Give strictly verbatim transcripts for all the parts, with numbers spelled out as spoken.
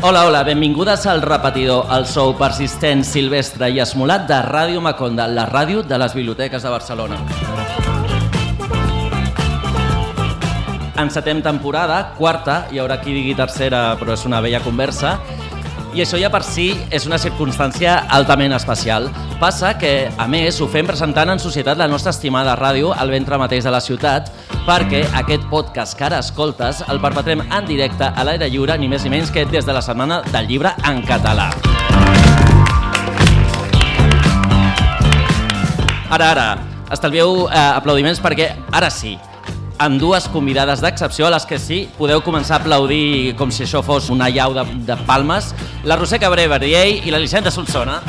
Hola, hola, benvingudes al Repetidor, el show persistent, silvestre i esmolat de Ràdio Maconda, la ràdio de les biblioteques de Barcelona. Encetem temporada, quarta, hi haurà qui digui tercera, però és una vella conversa, i això ja per si és una circumstància altament especial. Passa que, a més, ho fem presentant en societat la nostra estimada ràdio al ventre mateix de la ciutat, perquè aquest podcast que ara escoltes el perpetrem en directe a l'aire lliure, ni més ni menys que des de la Setmana del Llibre en català. Ara, ara, estalvieu eh, aplaudiments perquè ara sí, amb dues convidades d'excepció a les que sí podeu començar a aplaudir com si això fos una llau de, de palmes, la Roser Cabré Verdiell i l'Elisenda Solsona.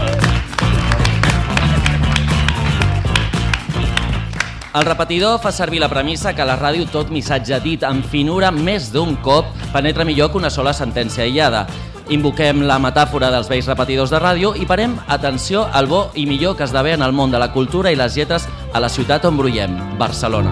El Repetidor fa servir la premissa que a la ràdio tot missatge dit amb finura més d'un cop penetra millor que una sola sentència aïllada. Invoquem la metàfora dels vells repetidors de ràdio i parem atenció al bo i millor que esdevé en el món de la cultura i les lletres a la ciutat on brullem, Barcelona.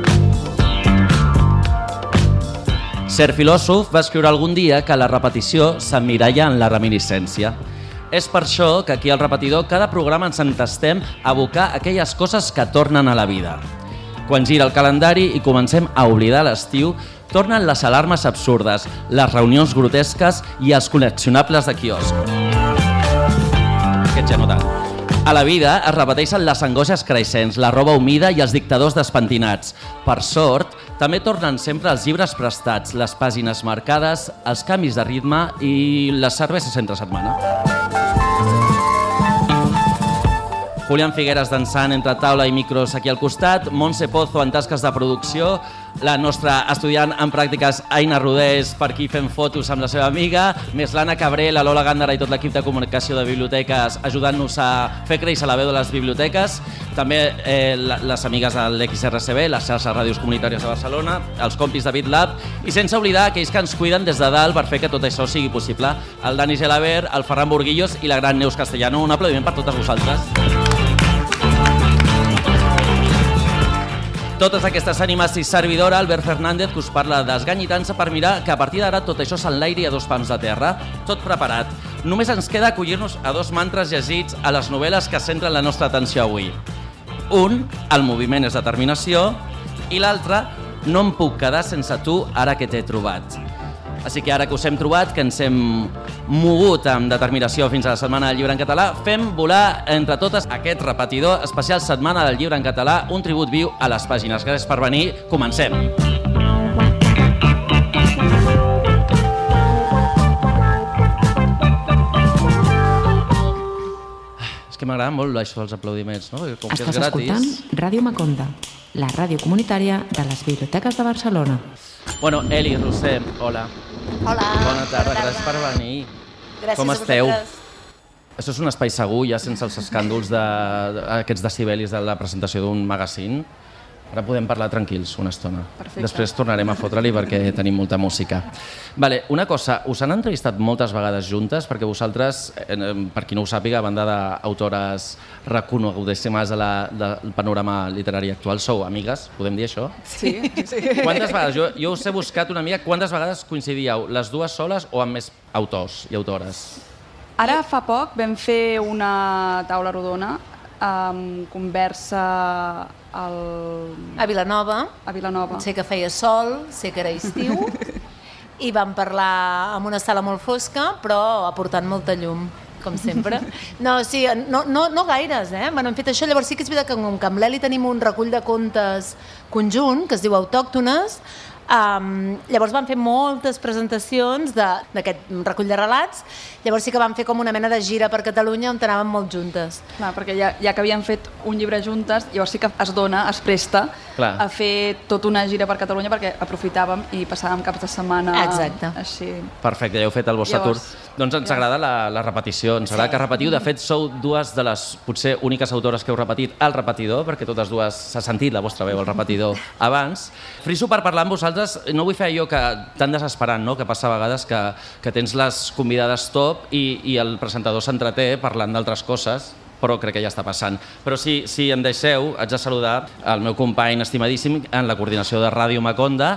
Cert filòsof va escriure algun dia que la repetició s'emmiralla en la reminiscència. És per això que aquí al Repetidor cada programa ens entestem a evocar aquelles coses que tornen a la vida. Quan gira el calendari i comencem a oblidar l'estiu, tornen les alarmes absurdes, les reunions grotesques i els col·leccionables de quiosc. Aquest ja no tant. A la vida es repeteixen les angoixes creixents, la roba humida i els dictadors despentinats. Per sort, també tornen sempre els llibres prestats, les pàgines marcades, els canvis de ritme i les cerveses entre setmana. Julián Figueras dansant entre taula i micros aquí al costat, Montse Pozo en tasques de producció, la nostra estudiant en pràctiques Aina Rodés per aquí fent fotos amb la seva amiga, més l'Anna Cabré, la Lola Gándara i tot l'equip de comunicació de biblioteques ajudant-nos a fer créixer la veu de les biblioteques, també eh, les amigues de l'X R C B, les xarxes ràdios comunitàries de Barcelona, els compis de BitLab i sense oblidar aquells que ens cuiden des de dalt per fer que tot això sigui possible, el Dani Gelabert, el Ferran Burguillos i la gran Neus Castellano. Un aplaudiment per totes vosaltres. Totes aquestes ànimes i servidora, Albert Fernández, que us parla desganyitant-se per mirar que a partir d'ara tot això s'enlairi a dos pams de terra. Tot preparat. Només ens queda acollir-nos a dos mantres llegits a les novel·les que centren la nostra atenció avui. Un, el moviment és determinació, i l'altre, no em puc quedar sense tu ara que t'he trobat. Així que ara que us hem trobat, que ens hem mogut amb determinació fins a la Setmana del Llibre en català, fem volar entre totes aquest repetidor especial Setmana del Llibre en català, un tribut viu a les pàgines. Gràcies per venir. Comencem. És que m'agrada molt això dels aplaudiments, no? Com que és Estàs gratis. escoltant Ràdio Maconda, la ràdio comunitària de les biblioteques de Barcelona. Bueno, Eli, Roser, hola. Hola. Bona tarda, gràcies per venir. Gràcies Com a esteu? vosaltres. Això és un espai segur, ja sense els escàndols d'aquests decibelis de la presentació d'un magazine. Ara podem parlar tranquils una estona. Perfecte. Després tornarem a fotre-li perquè tenim molta música. Vale, una cosa, us han entrevistat moltes vegades juntes? Perquè vosaltres, per qui no ho sàpiga, a banda d'autores reconegudíssimes del panorama literari actual, sou amigues, podem dir això? Sí, sí. Quantes vegades? Jo, jo us he buscat una mica, quantes vegades coincidíeu, les dues soles o amb més autors i autores? Ara fa poc vam fer una taula rodona amb conversa al... A Vilanova. a Vilanova. Sé que feia sol, sé que era estiu, i vam parlar en una sala molt fosca, però aportant molta llum, com sempre. No, sí, no, no, no gaires, eh? Bueno, hem fet això, llavors sí que és veritat que com que amb l'Eli tenim un recull de contes conjunt, que es diu Autòctones, Um, llavors van fer moltes presentacions d'aquest recull de relats, llavors sí que van fer com una mena de gira per Catalunya on anàvem molt juntes. Clar, perquè ja, ja que havíem fet un llibre juntes, llavors sí que es dona, es presta Clar. a fer tota una gira per Catalunya perquè aprofitàvem i passàvem caps de setmana. Exacte. Així. Perfecte, ja heu fet el vostre Llavors, tour. Doncs ens agrada la, la repetició, ens agrada que repetiu. De fet, sou dues de les potser úniques autores que heu repetit al repetidor, perquè totes dues s'ha sentit la vostra veu al repetidor abans. Friso per parlar amb vosaltres, no vull fer allò que tan desesperant, no? Que passa a vegades que, que tens les convidades top i, i el presentador s'entreté parlant d'altres coses, però crec que ja està passant. Però si, si em deixeu, haig de saludar el meu company estimadíssim en la coordinació de Ràdio Maconda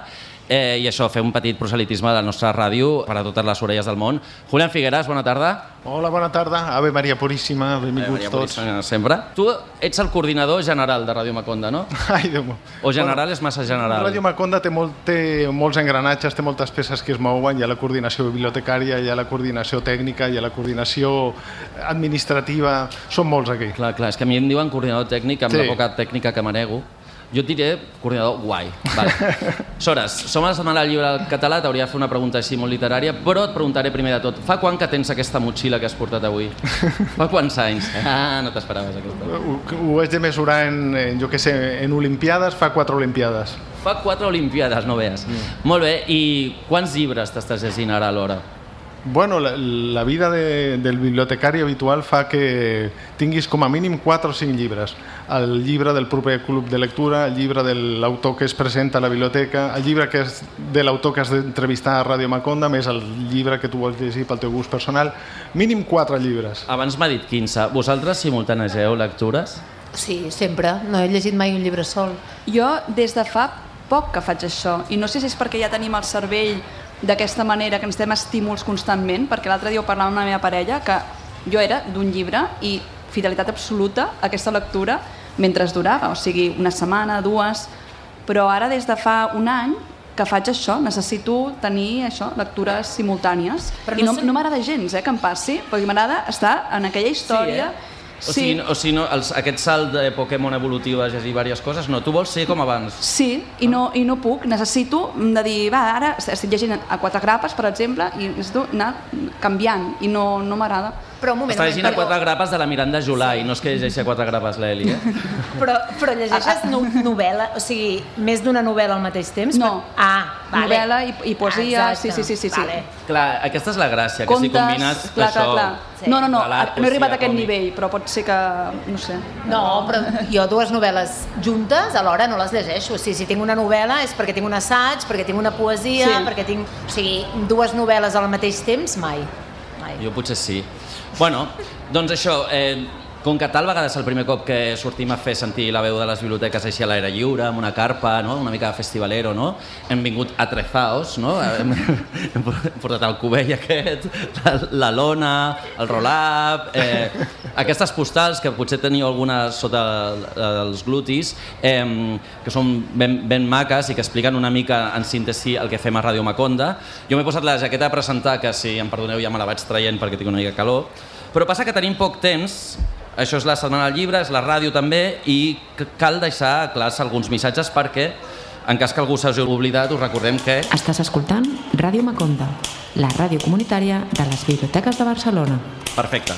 eh, i això, fer un petit proselitisme de la nostra ràdio per a totes les orelles del món. Julián Figueras, bona tarda. Hola, bona tarda. Ave Maria Puríssima, benvinguts Maria tots. Puríssima, sempre. Tu ets el coordinador general de Ràdio Maconda, no? Ai, Déu meu. O general bueno, és massa general? Ràdio Maconda té, molt, té molts engranatges, té moltes peces que es mouen, hi ha la coordinació bibliotecària, hi ha la coordinació tècnica, hi ha la coordinació administrativa, són molts aquí. Clar, clar, és que a mi em diuen coordinador tècnic, amb Sí. la poca tècnica que manego. Jo et diré coordinador guai. Vale. Sores, som a la Setmana del Llibre del Català, t'hauria de fer una pregunta així molt literària, però et preguntaré primer de tot, fa quan que tens aquesta motxilla que has portat avui? Fa quants anys? Ah, no t'esperaves aquesta. Ho, ho haig de mesurar en, en, jo què sé, en olimpiades, fa quatre olimpiades. Fa quatre olimpiades, no veus. Mm. Molt bé, i quants llibres t'estàs llegint ara a l'hora? Bueno, la, la vida de, del bibliotecari habitual fa que tinguis com a mínim quatre o cinc llibres. El llibre del proper club de lectura, el llibre de l'autor que es presenta a la biblioteca, el llibre que és de l'autor que has d'entrevistar a Ràdio Maconda, més el llibre que tu vols llegir pel teu gust personal. Mínim quatre llibres. Abans m'ha dit quinze. Vosaltres simultanegeu lectures? Sí, sempre. No he llegit mai un llibre sol. Jo des de fa poc que faig això, i no sé si és perquè ja tenim el cervell d'aquesta manera, que ens estem estímuls constantment, perquè l'altre dia ho parlava amb la meva parella, que jo era d'un llibre i fidelitat absoluta a aquesta lectura mentre es durava, o sigui, una setmana, dues, però ara des de fa un any que faig això, necessito tenir això, lectures simultànies. Però I no no, sé- no m'agrada gens eh, que em passi, perquè m'agrada estar en aquella història. Sí, eh? O sigui, o sigui no, els, aquest salt de Pokémon evolutiu de llegir diverses coses, no, tu vols ser com abans. Sí, i no, i no puc, necessito de dir, va, ara estic llegint a quatre grapes, per exemple, i necessito anar canviant, i no, no m'agrada. Però un moment, Està un llegint a moment, quatre grapes de la Miranda July, sí. No és que llegeixi a quatre grapes l'Eli, eh? Però, però llegeixes no, novel·la, o sigui, més d'una novel·la al mateix temps? No. Però... Ah, vale. Novel·la i, i poesia, sí, Exacte. sí, sí, sí, sí. Vale. Clar, aquesta és la gràcia, que si combines clar, això... clar, clar. Sí. No, no, no, relat, no he arribat a poesia, aquest còmic. nivell, però pot ser que, no sé. No, però jo dues novel·les juntes alhora no les llegeixo. O sigui, si tinc una novel·la és perquè tinc un assaig, perquè tinc una poesia, Sí. perquè tinc... O sigui, dues novel·les al mateix temps, mai. mai. Jo potser sí. Bueno, doncs això, eh, com que tal vegada és el primer cop que sortim a fer sentir la veu de les biblioteques així a l'aire lliure, amb una carpa, no? Una mica de festivalero, no? Hem vingut atrezaos, no? Hem, hem portat el cubell aquest, la, la lona, el roll-up, eh, aquestes postals, que potser teniu algunes sota els glutis, eh, que són ben, ben maques i que expliquen una mica en síntesi el que fem a Ràdio Maconda. Jo m'he posat la jaqueta a presentar, que si em perdoneu ja me la vaig traient perquè tinc una mica calor, però passa que tenim poc temps. Això és la Setmana del Llibre, és la ràdio també, i cal deixar clars alguns missatges perquè, en cas que algú s'hagi oblidat, us recordem que... Estàs escoltant Ràdio Maconda, la ràdio comunitària de les biblioteques de Barcelona. Perfecte.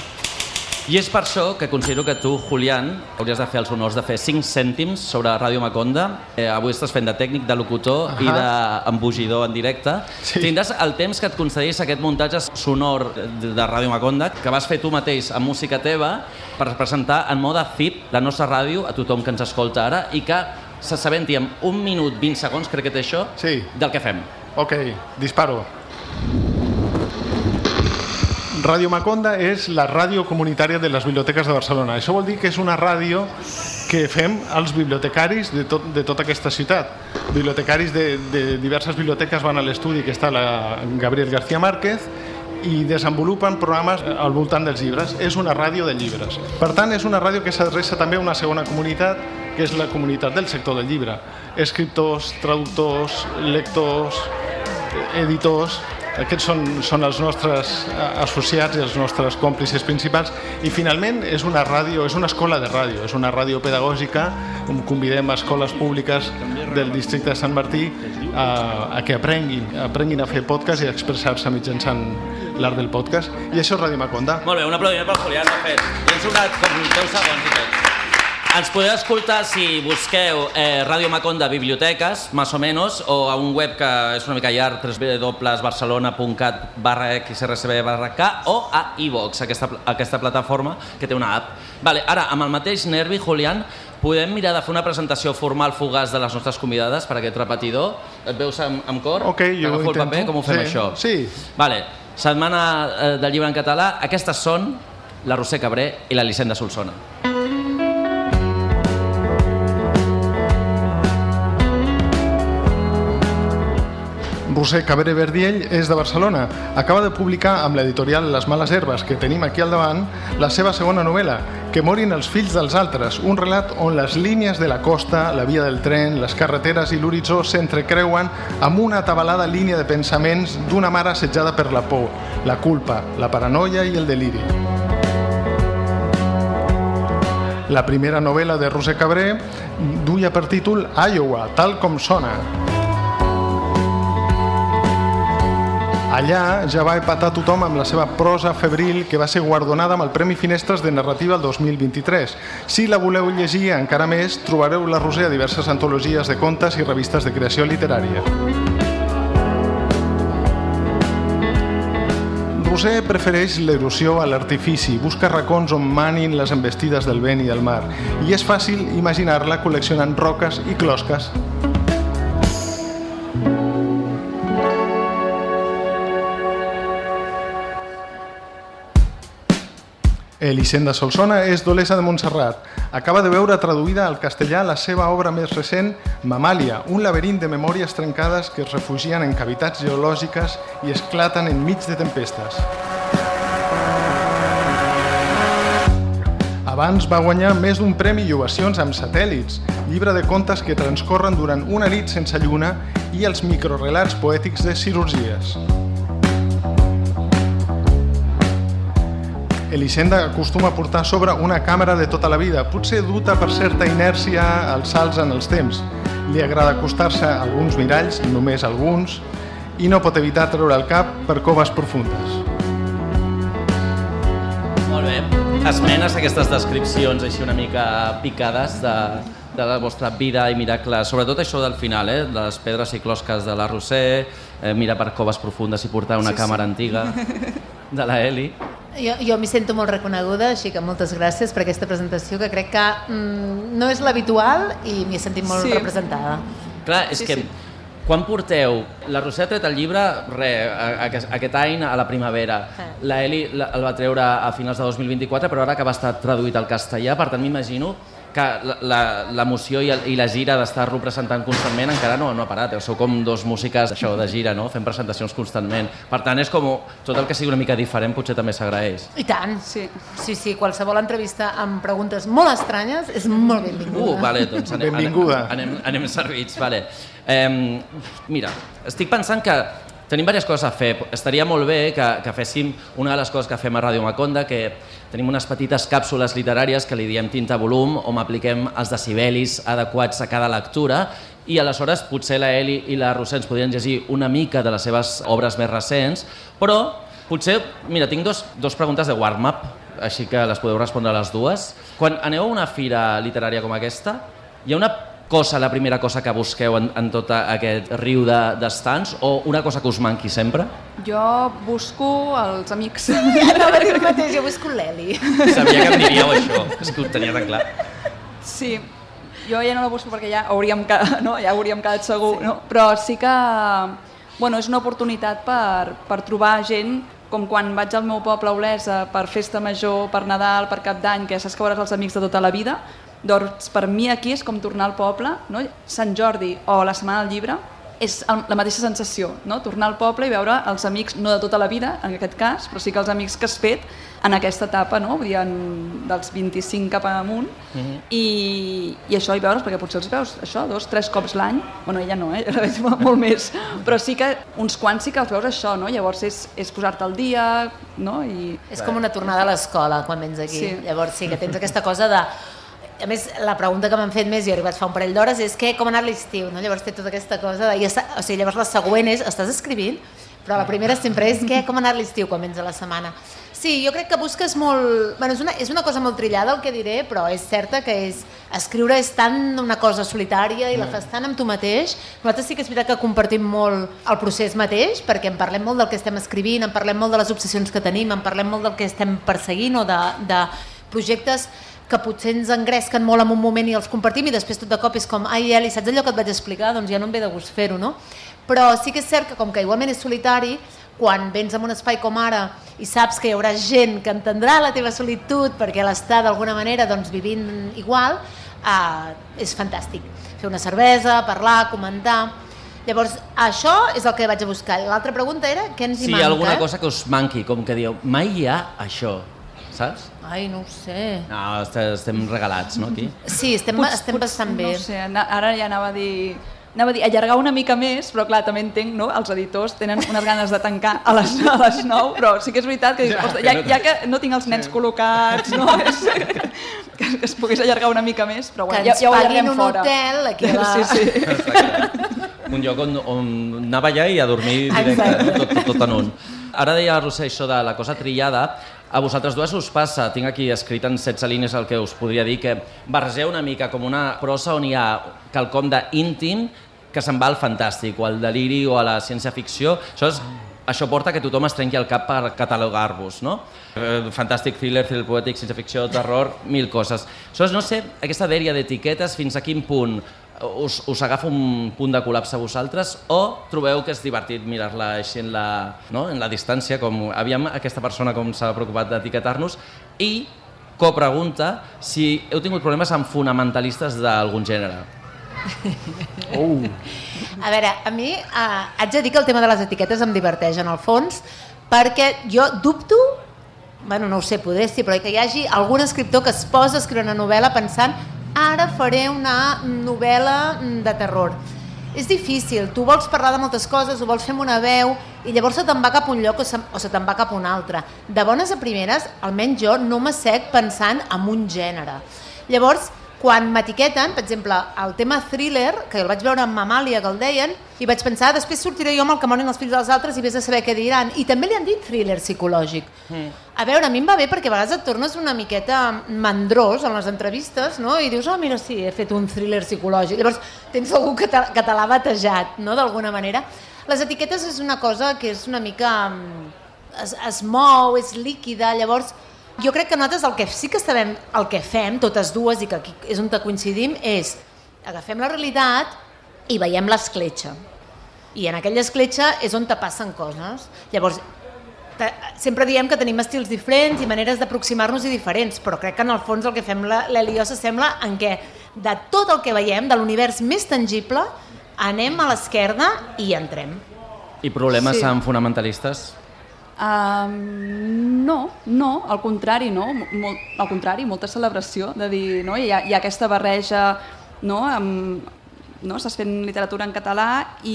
I és per això que considero que tu, Julián, hauries de fer els honors de fer cinc cèntims sobre Ràdio Maconda. Eh, avui estàs fent de tècnic, de locutor uh -huh. i d'embogidor en directe. Sí. Tindràs el temps que et concedís aquest muntatge sonor de, de Ràdio Maconda, que vas fer tu mateix amb música teva, per presentar en mode Z I P la nostra ràdio a tothom que ens escolta ara i que s'assabenti en un minut, vint segons, crec que té això, Sí. del que fem. Ok, disparo. Ràdio Maconda és la ràdio comunitària de les biblioteques de Barcelona. Això vol dir que és una ràdio que fem els bibliotecaris de, tot, de tota aquesta ciutat. Bibliotecaris de, de diverses biblioteques van a l'estudi que està la Gabriel García Márquez i desenvolupen programes al voltant dels llibres. És una ràdio de llibres. Per tant, és una ràdio que s'adreça també a una segona comunitat, que és la comunitat del sector del llibre. Escriptors, traductors, lectors, editors... Aquests són, són els nostres associats i els nostres còmplices principals. I finalment és una ràdio, és una escola de ràdio, és una ràdio pedagògica on convidem a escoles públiques del districte de Sant Martí a, a que aprenguin, aprenguin a fer podcast i a expressar-se mitjançant l'art del podcast. I això és Ràdio Maconda. Molt bé, un aplaudiment pel Julián, de fet. I hem sobrat com deu segons i tot. Ens podeu escoltar si busqueu eh, Ràdio Maconda Biblioteques, más o menos, o a un web que és una mica llarg, w w w punt barcelona punt cat barra x r c b barra k, o a iVox, aquesta, aquesta plataforma que té una app. Vale, ara, amb el mateix nervi, Julián, podem mirar de fer una presentació formal fugaç de les nostres convidades per aquest repetidor? Et veus amb, amb cor? Ok, jo ho T'agafo el intento. paper, com ho fem, Sí, això? sí. Vale, Setmana eh, del Llibre en Català. Aquestes són la Roser Cabré i l'Elisenda Solsona. Roser Cabré Verdiell és de Barcelona. Acaba de publicar amb l'editorial Les Males Herbes, que tenim aquí al davant, la seva segona novel·la, Que morin els fills dels altres, un relat on les línies de la costa, la via del tren, les carreteres i l'horitzó s'entrecreuen amb una atabalada línia de pensaments d'una mare assetjada per la por, la culpa, la paranoia i el deliri. La primera novel·la de Roser Cabré duia per títol Iowa, tal com sona. Allà ja va empatar tothom amb la seva prosa febril, que va ser guardonada amb el Premi Finestres de Narrativa el dos mil vint-i-tres. Si la voleu llegir encara més, trobareu la Roser a diverses antologies de contes i revistes de creació literària. Roser prefereix l'erosió a l'artifici, busca racons on manin les embestides del vent i del mar, i és fàcil imaginar-la col·leccionant roques i closques. Elisenda Solsona és d'Olesa de Montserrat. Acaba de veure traduïda al castellà la seva obra més recent, Mamàlia, un laberint de memòries trencades que es refugien en cavitats geològiques i esclaten enmig de tempestes. Abans va guanyar més d'un premi i ovacions amb Satèl·lits, llibre de contes que transcorren durant una nit sense lluna, i els microrelats poètics de cirurgies. Elisenda acostuma a portar sobre una càmera de tota la vida, potser duta per certa inèrcia als salts en els temps. Li agrada acostar-se a alguns miralls, només alguns, i no pot evitar treure el cap per coves profundes. Molt bé. Esmenes aquestes descripcions així una mica picades de, de la vostra vida i miracles, sobretot això del final, eh? Les pedres i closques de la Roser, eh, mirar per coves profundes i portar una sí, càmera sí. antiga de la Eli. Jo, jo m'hi sento molt reconeguda, així que moltes gràcies per aquesta presentació, que crec que mm, no és l'habitual i m'hi he sentit molt sí. representada. Clar, és sí, que sí. quan porteu... La Roser ha tret el llibre re, aquest, aquest any a la primavera. Eh. La Eli el va treure a finals de dos mil vint-i-quatre, però ara que va estar traduït al castellà, per tant m'imagino que l'emoció i, i la gira d'estar-lo presentant constantment encara no, no ha parat. Sou com dos músiques això de gira, no? Fent presentacions constantment. Per tant, és com tot el que sigui una mica diferent potser també s'agraeix. I tant, sí. Sí, sí, qualsevol entrevista amb preguntes molt estranyes és molt benvinguda. Uh, vale, doncs anem, benvinguda. Anem, anem, anem servits, vale. Eh, mira, estic pensant que tenim diverses coses a fer. Estaria molt bé que, que féssim una de les coses que fem a Ràdio Maconda, que tenim unes petites càpsules literàries que li diem tinta volum, on apliquem els decibelis adequats a cada lectura, i aleshores potser la Eli i la Roser ens podrien llegir una mica de les seves obres més recents, però potser, mira, tinc dos, dos preguntes de warm-up, així que les podeu respondre a les dues. Quan aneu a una fira literària com aquesta, hi ha una cosa, la primera cosa que busqueu en, en tot aquest riu d'estants, o una cosa que us manqui sempre? Jo busco els amics. Anava a dir el mateix, jo busco l'Eli. Sabia que em diríeu això, és que ho tenia tan clar. Sí, jo ja no la busco perquè ja hauríem, no? ja hauríem quedat segur, sí. no? Però sí que bueno, és una oportunitat per, per trobar gent, com quan vaig al meu poble a Olesa per festa major, per Nadal, per Cap d'Any, que saps que veuràs els amics de tota la vida. Doncs per mi aquí és com tornar al poble, no? Sant Jordi o la Setmana del Llibre és la mateixa sensació, no? Tornar al poble i veure els amics, no de tota la vida en aquest cas, però sí que els amics que has fet en aquesta etapa, no? Vull dir, en, dels vint-i-cinc cap amunt, uh-huh. i, i això i veure'ls, perquè potser els veus això, dos, tres cops l'any, bueno, ella no, eh? La veig molt més, però sí que uns quants sí que els veus això, no? Llavors és, és posar-te al dia, no? I... És com una tornada a l'escola quan vens aquí, sí. Llavors sí que tens aquesta cosa de... A més, la pregunta que m'han fet més, i he arribat fa un parell d'hores, és que com ha anat l'estiu, no? Llavors té tota aquesta cosa de... I està, o sigui, llavors la següent és, estàs escrivint, però la primera sempre és que com ha anat l'estiu quan vens a la setmana. Sí, jo crec que busques molt... Bueno, és una, és una cosa molt trillada el que diré, però és certa que és... Escriure és tant una cosa solitària i la fas tant amb tu mateix. Nosaltres sí que és veritat que compartim molt el procés mateix, perquè en parlem molt del que estem escrivint, en parlem molt de les obsessions que tenim, en parlem molt del que estem perseguint o de, de projectes que potser ens engresquen molt en un moment i els compartim i després tot de cop és com, ai Eli, saps allò que et vaig explicar? Doncs ja no em ve de gust fer-ho, no? Però sí que és cert que com que igualment és solitari, quan vens en un espai com ara i saps que hi haurà gent que entendrà la teva solitud perquè l'està d'alguna manera doncs, vivint igual, eh, és fantàstic. Fer una cervesa, parlar, comentar... Llavors, això és el que vaig a buscar. L'altra pregunta era què ens hi si manca. Si hi ha alguna cosa que us manqui, com que dieu, mai hi ha això, saps? Ai, no ho sé. No, estem regalats, no, aquí? Sí, estem, Pots, estem pots, bastant bé. No sé, ara ja anava a dir... Anava a dir, allargar una mica més, però clar, també entenc, no? Els editors tenen unes ganes de tancar a les, a les nou, però sí que és veritat que, ja, ja, ja que no tinc els nens sí. col·locats, no? que, que es pogués allargar una mica més, però bueno, ja, ja ho allarguem fora. Que ens paguin un hotel aquí a la... Sí, sí. Exacte. Un lloc on, on anava allà i a dormir directe, tot, tot, tot en un. Ara deia la Roser això de la cosa trillada. A vosaltres dues us passa, tinc aquí escrit en setze línies el que us podria dir, que barregeu una mica com una prosa on hi ha quelcom d'íntim que se'n va al fantàstic, o al deliri, o a la ciència-ficció. Això, és, això porta que tothom es trenqui el cap per catalogar-vos, no? Fantàstic, thriller, thriller poètic, ciència-ficció, terror, mil coses. Això és, no sé, aquesta dèria d'etiquetes, fins a quin punt us, us agafa un punt de col·lapse a vosaltres o trobeu que és divertit mirar-la així en la, no? en la distància, com aviam aquesta persona com s'ha preocupat d'etiquetar-nos, i copregunta si heu tingut problemes amb fonamentalistes d'algun gènere. Oh. A veure, a mi eh, haig de dir que el tema de les etiquetes em diverteix en el fons, perquè jo dubto, bueno, no ho sé, podré sí, però que hi hagi algun escriptor que es posa a escriure una novel·la pensant ara faré una novel·la de terror. És difícil, tu vols parlar de moltes coses, ho vols fer amb una veu i llavors se te'n va cap a un lloc o se, o se te'n va cap a un altre. De bones a primeres, almenys jo no m'assec pensant en un gènere. Llavors, quan m'etiqueten, per exemple, el tema thriller, que el vaig veure amb Mamàlia, que el deien, i vaig pensar, després sortiré jo amb el que moren els fills dels altres i vés a saber què diran. I també li han dit thriller psicològic. Mm. A veure, a mi em va bé perquè a vegades et tornes una miqueta mandrós en les entrevistes, no? I dius, oh, mira, sí, he fet un thriller psicològic. Llavors, tens algú que te, que te l'ha batejat, no?, d'alguna manera. Les etiquetes és una cosa que és una mica... es, es mou, és líquida, llavors... Jo crec que nosaltres el que sí que sabem, el que fem, totes dues, i que aquí és on coincidim, és agafem la realitat i veiem l'escletxa. I en aquella escletxa és on te passen coses. Llavors, te, sempre diem que tenim estils diferents i maneres d'aproximar-nos i diferents, però crec que en el fons el que fem l'Eli i jo s'assembla en què de tot el que veiem, de l'univers més tangible, anem a l'esquerda i hi entrem. I problemes Sí. amb fonamentalistes? Um, no, no, al contrari, no? Mol, al contrari, molta celebració de dir, no? Hi ha, hi ha aquesta barreja, no? Amb, no? Estàs fent literatura en català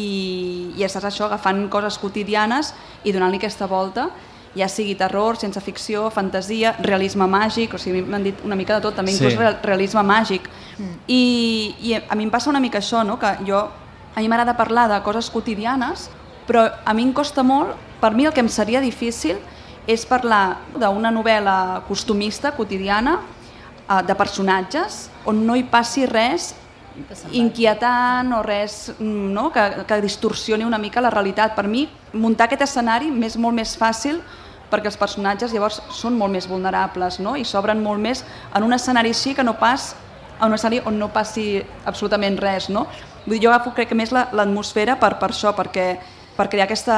i, i estàs això agafant coses quotidianes i donant-li aquesta volta, ja sigui terror, ciència ficció, fantasia, realisme màgic, o sigui, m'han dit una mica de tot, també inclús sí. realisme màgic. Mm. I, I a mi em passa una mica això, no? Que jo, a mi m'agrada parlar de coses quotidianes, però a mi em costa molt, per mi el que em seria difícil és parlar d'una novel·la costumista, quotidiana, de personatges, on no hi passi res inquietant o res, no? que, que distorsioni una mica la realitat. Per mi, muntar aquest escenari m'és molt més fàcil perquè els personatges llavors són molt més vulnerables, no? I s'obren molt més en un escenari així que no pas en un escenari on no passi absolutament res. No? Vull dir, jo agafo crec que més l'atmosfera per, per això, perquè per crear aquesta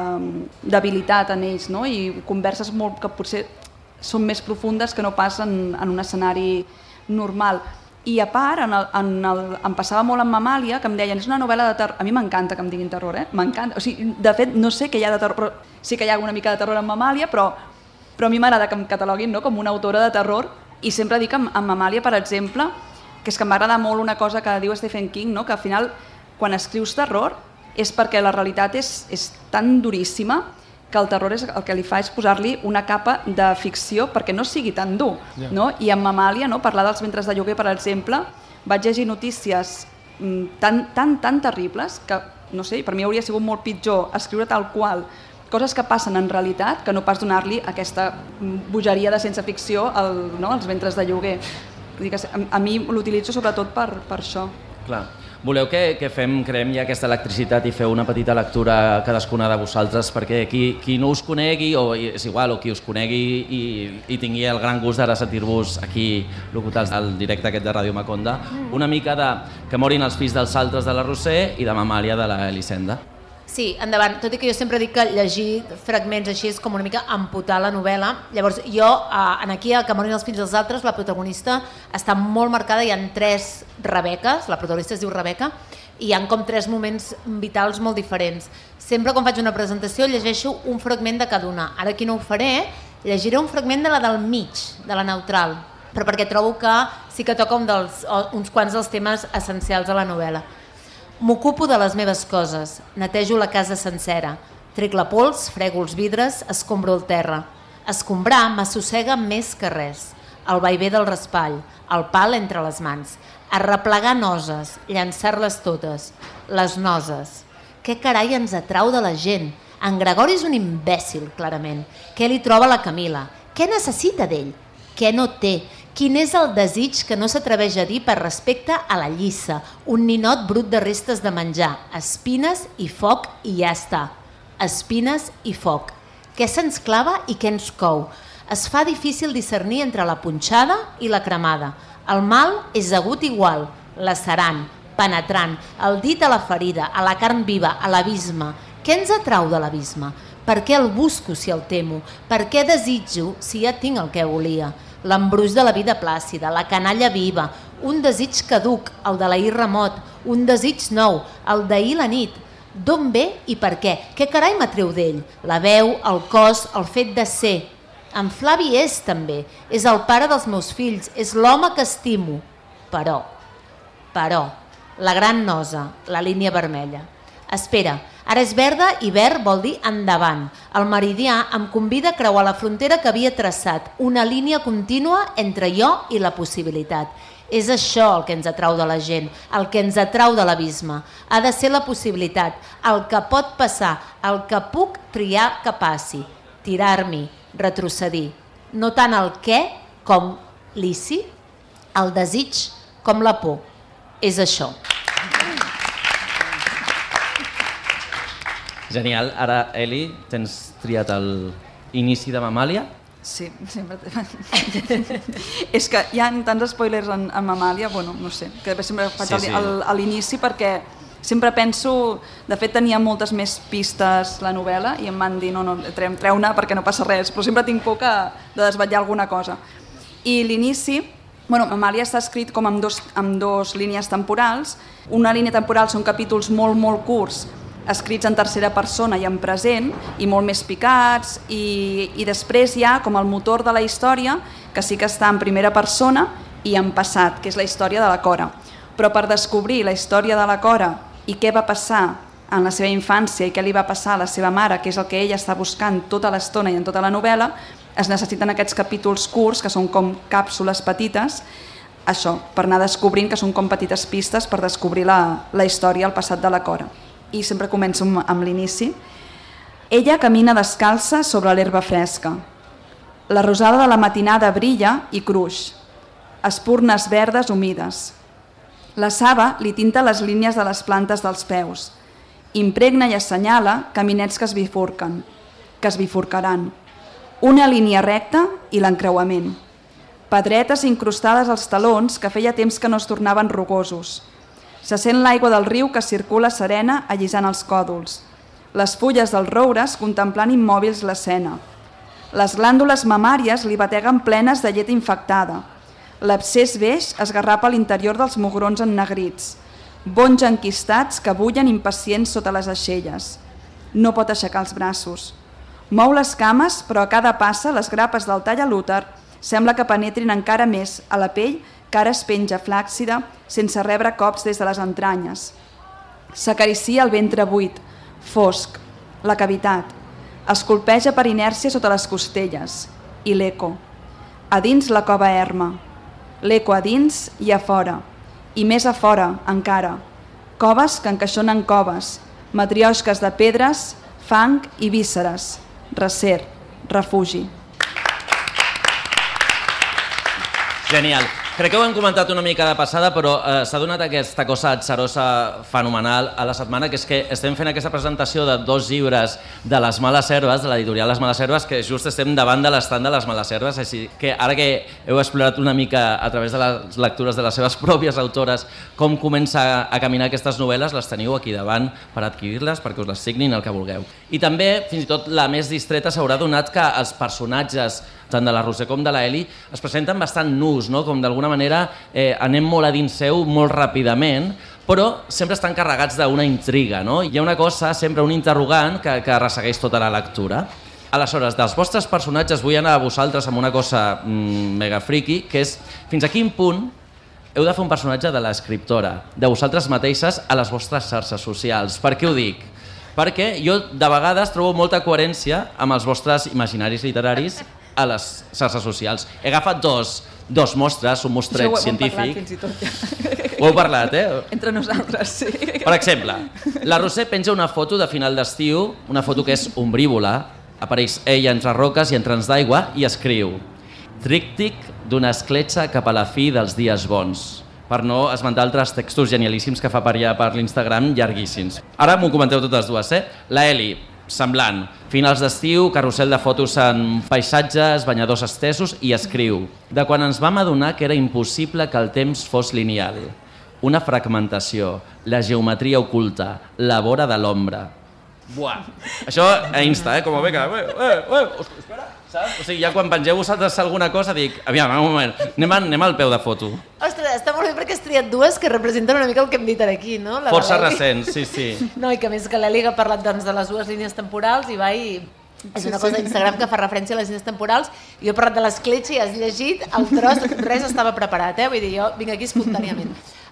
debilitat en ells, no? I converses molt que potser són més profundes que no pas en, en un escenari normal. I a part, en el, en el, em passava molt amb Mamàlia, que em deien, és una novel·la de terror. A mi m'encanta que em diguin terror, eh? M'encanta. O sigui, de fet, no sé què hi ha de terror, sí que hi ha una mica de terror en Mamàlia, però, però a mi m'agrada que em cataloguin, no? Com una autora de terror. I sempre dic amb, amb Mamàlia, per exemple, que és que m'agrada molt una cosa que diu Stephen King, no? Que al final, quan escrius terror, és perquè la realitat és, és tan duríssima que el terror és, el que li fa és posar-li una capa de ficció perquè no sigui tan dur. Yeah. No? I amb Mamàlia, no? Parlar dels ventres de lloguer, per exemple, vaig llegir notícies tan, tan, tan terribles que, no sé, per mi hauria sigut molt pitjor escriure tal qual coses que passen en realitat que no pas donar-li aquesta bogeria de ciència ficció al, no? als ventres de lloguer. Vull dir que a, a mi l'utilitzo sobretot per, per això. Clar. Voleu que, que fem, creem ja aquesta electricitat i feu una petita lectura cadascuna de vosaltres perquè qui, qui no us conegui, o és igual, o qui us conegui i, i tingui el gran gust d'ara sentir-vos aquí locutats al directe aquest de Ràdio Maconda, una mica de que morin els fills dels altres de la Roser i de Mamàlia de la Elisenda. Sí, endavant. Tot i que jo sempre dic que llegir fragments així és com una mica amputar la novel·la. Llavors, jo, en aquí, a Que morin els fills dels altres, la protagonista està molt marcada, hi ha tres Rebeques, la protagonista es diu Rebeca, i hi ha com tres moments vitals molt diferents. Sempre quan faig una presentació llegeixo un fragment de cada una. Ara aquí no ho faré, llegiré un fragment de la del mig, de la neutral, però perquè trobo que sí que toca un dels, uns quants dels temes essencials de la novel·la. M'ocupo de les meves coses, netejo la casa sencera, trec la pols, frego els vidres, escombro el terra. Escombrar m'assossega més que res. El vaivé del raspall, el pal entre les mans, arreplegar noses, llançar-les totes, les noses. Què carai ens atrau de la gent? En Gregori és un imbècil, clarament. Què li troba la Camila? Què necessita d'ell? Què no té? Quin és el desig que no s'atreveix a dir per respecte a la llissa? Un ninot brut de restes de menjar, espines i foc i ja està. Espines i foc. Què se'ns clava i què ens cou? Es fa difícil discernir entre la punxada i la cremada. El mal és agut igual, lacerant, penetrant, el dit a la ferida, a la carn viva, a l'abisme. Què ens atrau de l'abisme? Per què el busco si el temo? Per què desitjo si ja tinc el que volia? L'embruix de la vida plàcida, la canalla viva, un desig caduc, el de l'ahir remot, un desig nou, el d'ahir la nit. D'on ve i per què? Què carai m'atreu d'ell? La veu, el cos, el fet de ser. En Flavi és també, és el pare dels meus fills, és l'home que estimo. Però, però, la gran nosa, la línia vermella. Espera, ara és verda i verd vol dir endavant. El meridià em convida a creuar la frontera que havia traçat, una línia contínua entre jo i la possibilitat. És això el que ens atrau de la gent, el que ens atrau de l'abisme. Ha de ser la possibilitat, el que pot passar, el que puc triar que passi, tirar-m'hi, retrocedir. No tant el què com l'isi, el desig com la por. És això. Genial. Ara, Eli, tens triat l'inici de Mamàlia? Sí, sempre... És que hi ha tants spoilers en, en Mamàlia, bueno, no sé, que sempre faig sí, sí. a l'inici perquè sempre penso... De fet, tenia moltes més pistes la novel·la i em van dir, no, no, treu-ne perquè no passa res, però sempre tinc por que, de desvetllar alguna cosa. I l'inici... Bueno, Mamàlia està escrit com amb dos, amb dos línies temporals. Una línia temporal són capítols molt, molt curts, escrits en tercera persona i en present, i molt més picats, i, i després hi ha com el motor de la història, que sí que està en primera persona i en passat, que és la història de la Cora. Però per descobrir la història de la Cora i què va passar en la seva infància i què li va passar a la seva mare, que és el que ella està buscant tota l'estona i en tota la novel·la, es necessiten aquests capítols curts, que són com càpsules petites, això, per anar descobrint, que són com petites pistes per descobrir la, la història, el passat de la Cora. I sempre començo amb l'inici. Ella camina descalça sobre l'herba fresca. La rosada de la matinada brilla i cruix. Espurnes verdes humides. La saba li tinta les línies de les plantes dels peus. Impregna i assenyala caminets que es bifurquen, que es bifurcaran. Una línia recta i l'encreuament. Pedretes incrustades als talons que feia temps que no es tornaven rugosos. Se sent l'aigua del riu que circula serena allisant els còdols. Les fulles dels roures contemplant immòbils l'escena. Les glàndules mamàries li bateguen plenes de llet infectada. L'abscés beix esgarrapa a l'interior dels mugrons ennegrits. Bons enquistats que bullen impacients sota les aixelles. No pot aixecar els braços. Mou les cames, però a cada passa les grapes del tallalúter sembla que penetrin encara més a la pell que ara es penja flàccida sense rebre cops des de les entranyes. S'acaricia el ventre buit, fosc, la cavitat. Es colpeja per inèrcia sota les costelles. I l'eco. A dins la cova erma. L'eco a dins i a fora. I més a fora, encara. Coves que encaixonen coves. Matriosques de pedres, fang i vísceres. Recer, refugi. Genial. Crec que ho hem comentat una mica de passada, però eh, s'ha donat aquesta cosa atzarosa fenomenal a la setmana, que és que estem fent aquesta presentació de dos llibres de Les Males Herbes, de l'editorial Les Males Herbes, que just estem davant de l'estand de Les Males Herbes, així que ara que heu explorat una mica a través de les lectures de les seves pròpies autores com comença a caminar aquestes novel·les, les teniu aquí davant per adquirir-les, perquè us les signin el que vulgueu. I també, fins i tot la més distreta, s'haurà donat que els personatges tant de la Roser com de la Eli, es presenten bastant nus, no? Com d'alguna manera eh, anem molt a dins seu molt ràpidament, però sempre estan carregats d'una intriga, no? Hi ha una cosa, sempre un interrogant que, que ressegueix tota la lectura. Aleshores, dels vostres personatges vull anar a vosaltres amb una cosa mmm, mega friki, que és fins a quin punt heu de fer un personatge de l'escriptora, de vosaltres mateixes a les vostres xarxes socials. Per què ho dic? Perquè jo de vegades trobo molta coherència amb els vostres imaginaris literaris a les xarxes socials. He agafat dos, dos mostres, un mostreig científic. Això ho hem parlat fins i tot, ja. Ho heu parlat, eh? Entre nosaltres, sí. Per exemple, la Roser penja una foto de final d'estiu, una foto que és ombrívola, apareix ella entre roques i entre ens d'aigua i escriu: tríptic d'una escletxa cap a la fi dels dies bons, per no esmentar altres textos genialíssims que fa per allà per l'Instagram, llarguíssims. Ara m'ho comenteu totes dues, eh? La Eli, semblant, finals d'estiu, carrusel de fotos en paisatges, banyadors estesos, i escriu: de quan ens vam adonar que era impossible que el temps fos lineal, una fragmentació, la geometria oculta, la vora de l'ombra. Buah! Això a Insta, eh? Com a beca. Eh, eh, eh, espera, saps? O sigui, ja quan pengeu vosaltres alguna cosa dic, aviam, un moment, anem, anem al peu de foto. Ostres, està molt bé perquè has triat dues que representen una mica el que hem dit aquí, no? La Força recents, sí, sí. No, i que més que l'Eli ha parlat doncs, de les dues línies temporals i va i... És una cosa d'Instagram que fa referència a les línies temporals. Jo he parlat de l'escletxa i has llegit el tros, res estava preparat, eh? Vull dir, jo vinc aquí espontàniament.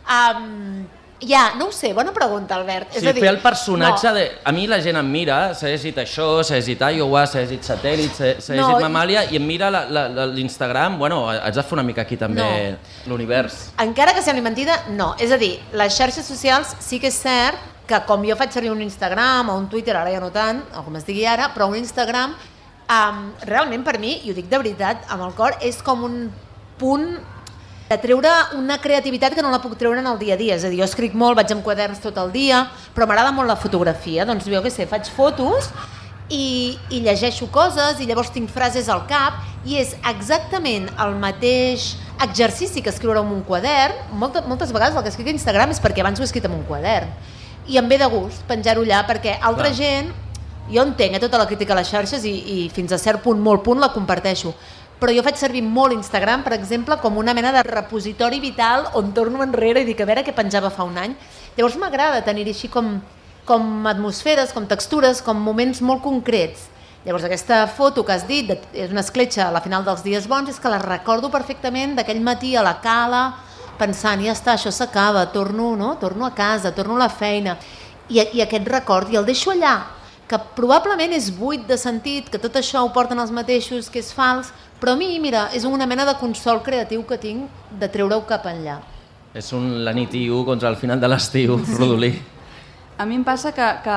Um, ja, no ho sé, bona pregunta, Albert. Sí, és a dir, fer el personatge no. de... A mi la gent em mira, s'ha llegit això, s'ha llegit Iowa, s'ha llegit Satèl·lit, s'ha llegit No, Mamàlia, i em mira l'Instagram, bueno, haig de fer una mica aquí també No. l'univers. Encara que sembli mentida, no. És a dir, les xarxes socials sí que és cert que com jo faig servir un Instagram o un Twitter, ara ja no tant, o com es digui ara, però un Instagram, um, realment per mi, i ho dic de veritat, amb el cor, és com un punt de treure una creativitat que no la puc treure en el dia a dia. És a dir, jo escric molt, vaig amb quaderns tot el dia, però m'agrada molt la fotografia, doncs jo què sé, faig fotos i, i llegeixo coses i llavors tinc frases al cap i és exactament el mateix exercici que escriure en un quadern. Molta, moltes vegades el que escric a Instagram és perquè abans ho he escrit en un quadern i em ve de gust penjar-ho allà perquè altra Clar. gent, jo entenc eh, tota la crítica a les xarxes i, i fins a cert punt, molt punt, la comparteixo, però jo faig servir molt Instagram, per exemple, com una mena de repositori vital on torno enrere i dic a veure què penjava fa un any. Llavors m'agrada tenir així com, com atmosferes, com textures, com moments molt concrets. Llavors aquesta foto que has dit, de, és una escletxa a la final dels dies bons, és que la recordo perfectament d'aquell matí a la cala, pensant, ja està, això s'acaba, torno, no? torno a casa, torno a la feina, i, i aquest record, i el deixo allà, que probablement és buit de sentit, que tot això ho porten els mateixos, que és fals, però a mi, mira, és una mena de consol creatiu que tinc de treure-ho cap enllà. És un la nit i u contra el final de l'estiu, Rodolí. A mi em passa que, que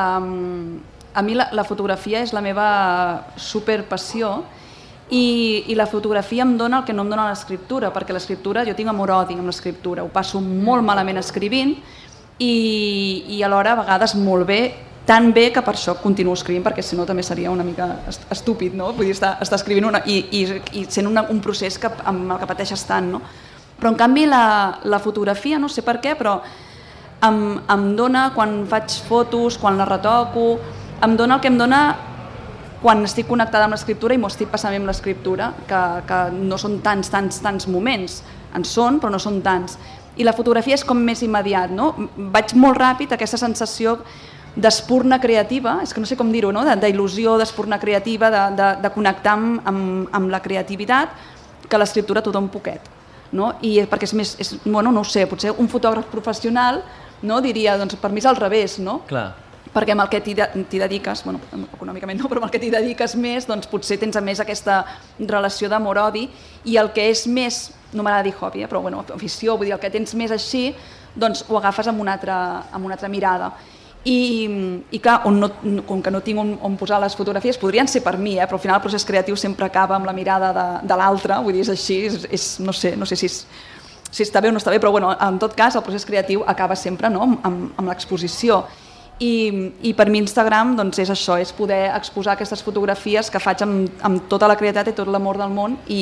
a mi la, la fotografia és la meva superpassió i, i la fotografia em dona el que no em dona l'escriptura, perquè l'escriptura, jo tinc amor-odi amb l'escriptura, ho passo molt malament escrivint i, i alhora a vegades molt bé, tan bé que per això continuo escrivint, perquè si no també seria una mica estúpid, no? Vull dir, estar, estar escrivint una, i, i, i sent una, un procés que, amb el que pateixes tant, no? Però en canvi la, la fotografia, no sé per què, però em, em dona, quan faig fotos, quan la retoco, em dona el que em dona quan estic connectada amb l'escriptura i m'ho estic passant bé amb l'escriptura, que, que no són tants, tants, tants moments, en són, però no són tants. I la fotografia és com més immediat, no? Vaig molt ràpid, aquesta sensació d'espurna creativa, és que no sé com dir-ho, no? d'il·lusió, d'espurna creativa, de, de, de connectar amb, amb, amb la creativitat, que l'escriptura t'ho dona un poquet. No? I perquè és més, és, bueno, no ho sé, potser un fotògraf professional no, diria, doncs per mi és al revés, no? Clar. Perquè amb el que t'hi de, dediques, bueno, econòmicament no, però amb el que t'hi dediques més, doncs potser tens a més aquesta relació d'amor-odi i el que és més, no m'agrada dir hobby, eh, però bueno, afició, vull dir, el que tens més així, doncs ho agafes amb una altra, amb una altra mirada. I, i clar, on no, com que no tinc on, on posar les fotografies, podrien ser per mi, eh, però al final el procés creatiu sempre acaba amb la mirada de, de l'altre, vull dir, és així, és, és, no sé, no sé si, és, si està bé o no està bé, però bueno, en tot cas el procés creatiu acaba sempre no, amb, amb l'exposició. I, I per mi Instagram doncs, és això, és poder exposar aquestes fotografies que faig amb, amb tota la creativitat i tot l'amor del món i,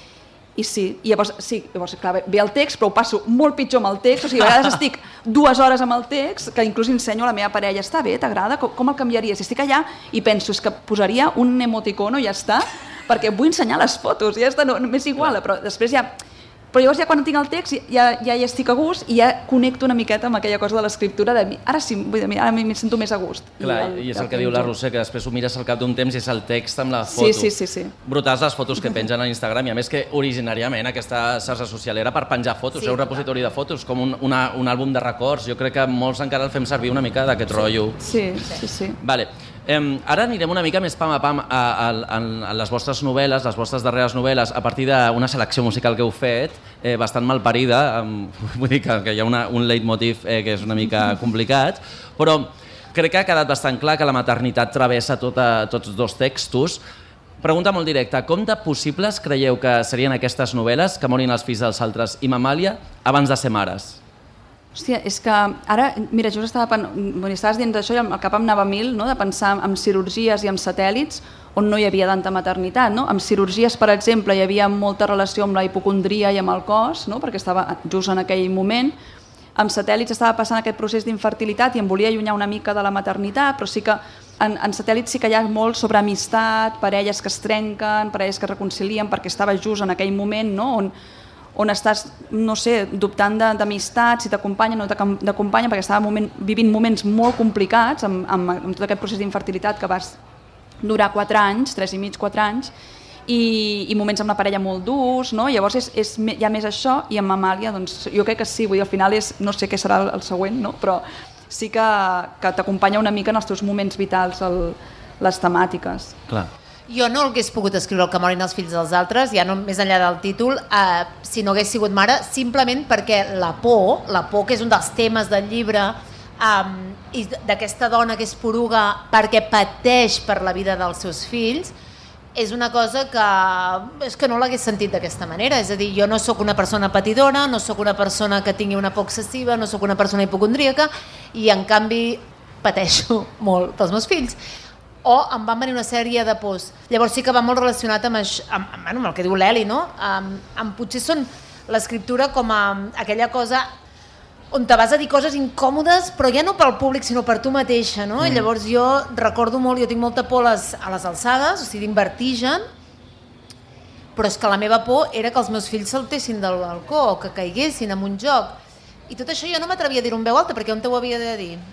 i sí, i llavors, sí, llavors clar, ve el text, però ho passo molt pitjor amb el text, o sigui, a vegades estic dues hores amb el text, que inclús ensenyo a la meva parella, està bé, t'agrada, com, com el canviaries? Si estic allà i penso, és que posaria un emoticono i ja està, perquè vull ensenyar les fotos, ja està, no, m'és igual, però després ja Però llavors ja quan tinc el text ja, ja hi estic a gust i ja connecto una miqueta amb aquella cosa de l'escriptura de mi. Ara sí, vull dir, ara m'hi sento més a gust. Clar, i, el, i és el que diu la Roser, que després ho mires al cap d'un temps i és el text amb la foto. Sí, sí, sí, sí. Brutals les fotos que pengen a Instagram, i a més que originàriament aquesta xarxa social era per penjar fotos, sí, era un repositori de fotos, com un, una, un àlbum de records. Jo crec que molts encara el fem servir una mica d'aquest rotllo. Sí, sí, sí. Vale. Um, ara anirem una mica més pam a pam a, a, a, a les vostres novel·les, les vostres darreres novel·les, a partir d'una selecció musical que heu fet, eh, bastant malparida, um, vull dir que, que hi ha una, un leitmotiv eh, que és una mica complicat, però crec que ha quedat bastant clar que la maternitat travessa tota, tots dos textos. Pregunta molt directa, com de possibles creieu que serien aquestes novel·les, Que morin els fills dels altres i Mamàlia, abans de ser mares? Hòstia, és que ara, mira, just estava, quan estaves dient això i el cap em anava a mil, no?, de pensar en cirurgies i en satèl·lits on no hi havia tanta maternitat, no? En cirurgies, per exemple, hi havia molta relació amb la hipocondria i amb el cos, no?, perquè estava just en aquell moment. Amb satèl·lits estava passant aquest procés d'infertilitat i em volia allunyar una mica de la maternitat, però sí que en, en satèl·lits sí que hi ha molt sobre amistat, parelles que es trenquen, parelles que es reconcilien, perquè estava just en aquell moment, no?, on on estàs, no sé, dubtant d'amistat, si t'acompanya o no t'acompanya, perquè estava moment, vivint moments molt complicats amb, amb, amb tot aquest procés d'infertilitat que vas durar quatre anys, tres i mig, quatre anys, i, i moments amb la parella molt durs, no? Llavors és, és, hi ha més això, i amb Mamàlia, doncs, jo crec que sí, vull dir, al final és, no sé què serà el, el següent, no? Però sí que, que t'acompanya una mica en els teus moments vitals el, les temàtiques. Clar. Jo no hagués pogut escriure El que morin els fills dels altres, ja no més enllà del títol, eh, si no hagués sigut mare, simplement perquè la por, la por que és un dels temes del llibre, eh, i d'aquesta dona que és poruga perquè pateix per la vida dels seus fills, és una cosa que, és que no l'hagués sentit d'aquesta manera. És a dir, jo no sóc una persona patidora, no sóc una persona que tingui una por excessiva, no sóc una persona hipocondríaca, i en canvi pateixo molt pels meus fills. O em van venir una sèrie de pors. Llavors sí que va molt relacionat amb, això, amb, amb, amb el que diu l'Eli, no? Amb, amb, potser són l'escriptura com a aquella cosa on te vas a dir coses incòmodes, però ja no pel públic, sinó per tu mateixa, no? Mm. I llavors jo recordo molt, jo tinc molta por a les, a les alçades, o sigui, tinc vertigen, però és que la meva por era que els meus fills saltessin del balcó o que caiguessin en un joc. I tot això jo no m'atrevia a dir-ho en veu alta, perquè on t'ho havia de dir?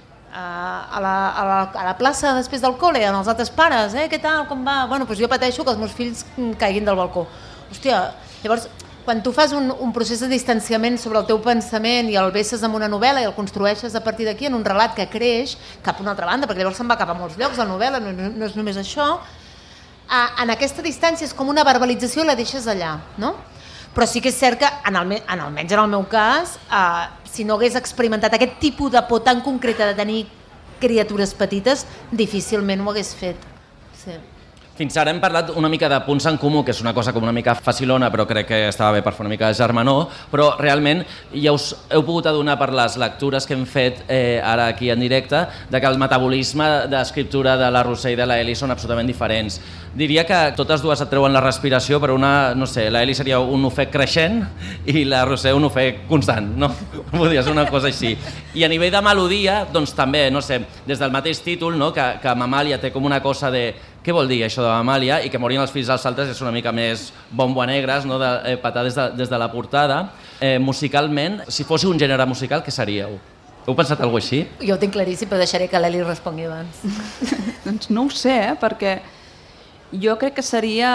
A la, a, la, a la plaça després del col·le, amb els altres pares, eh, què tal, com va? Bueno, doncs jo pateixo que els meus fills caiguin del balcó. Hòstia, llavors, quan tu fas un, un procés de distanciament sobre el teu pensament i el vesses en una novel·la i el construeixes a partir d'aquí en un relat que creix cap a una altra banda, perquè llavors se'n va cap a molts llocs, la novel·la no, no és només això, a, en aquesta distància és com una verbalització i la deixes allà, no? Però sí que és cert que, en el, en almenys en el meu cas, eh, si no hagués experimentat aquest tipus de por tan concreta de tenir criatures petites, difícilment ho hagués fet. Sí. Fins ara hem parlat una mica de punts en comú, que és una cosa com una mica facilona, però crec que estava bé per fer una mica de germanor, però realment ja us heu pogut adonar per les lectures que hem fet eh, ara aquí en directe, de que el metabolisme d'escriptura de la Roser i de la Eli són absolutament diferents. Diria que totes dues et treuen la respiració, però una, no sé, la Eli seria un ofec creixent i la Roser un ofec constant, no? Vull dir, és una cosa així. I a nivell de melodia, doncs també, no sé, des del mateix títol, no? que, que Mamàlia té com una cosa de què vol dir això de Mamàlia i que morin els fills dels altres és una mica més bombo a negres, no? de, eh, patar des de, des de la portada. Eh, musicalment, si fóssiu un gènere musical, què seríeu? Heu pensat alguna cosa així? Jo ho tinc claríssim, però deixaré que l'Eli respongui abans. Doncs no ho sé, eh? Perquè jo crec que seria